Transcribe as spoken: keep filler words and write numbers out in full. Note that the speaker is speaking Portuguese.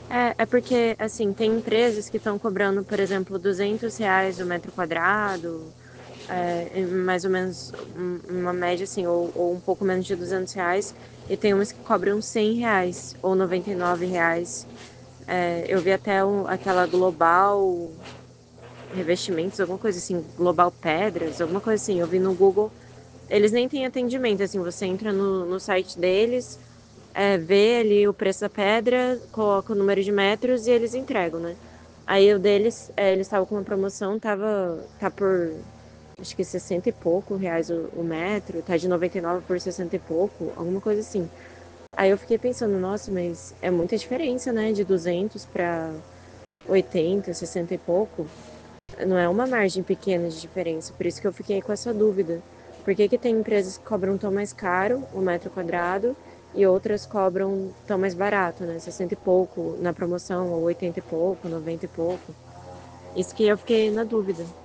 É, é porque, assim, tem empresas que estão cobrando, por exemplo, duzentos reais o metro quadrado, eh, mais ou menos um uma média, assim, ou ou um pouco menos de duzentos reais, e tem umas que cobram cem reais ou noventa e nove reais. Eh, eu vi até um aquela Global Revestimentos, alguma coisa assim, Global Pedras, alguma coisa assim, eu vi no Google, eles nem têm atendimento, assim, você entra no no site deles, eh, vê ali o preço da pedra, coloca o número de metros e eles entregam, né. Aí o deles, eh, eles estavam com uma promoção, estava tá por acho que sessenta e pouco reais o o metro, tá de noventa e nove por sessenta e pouco, alguma coisa assim. Aí eu fiquei pensando: "Nossa, mas é muita diferença, né, de duzentos pra oitenta, sessenta e pouco". Não é uma margem pequena de diferença, por isso que eu fiquei com essa dúvida. Por que que tem empresas que cobram tão mais caro o metro quadrado e outras cobram tão mais barato, né, sessenta e pouco na promoção ou oitenta e pouco, noventa e pouco. Isso que eu fiquei na dúvida.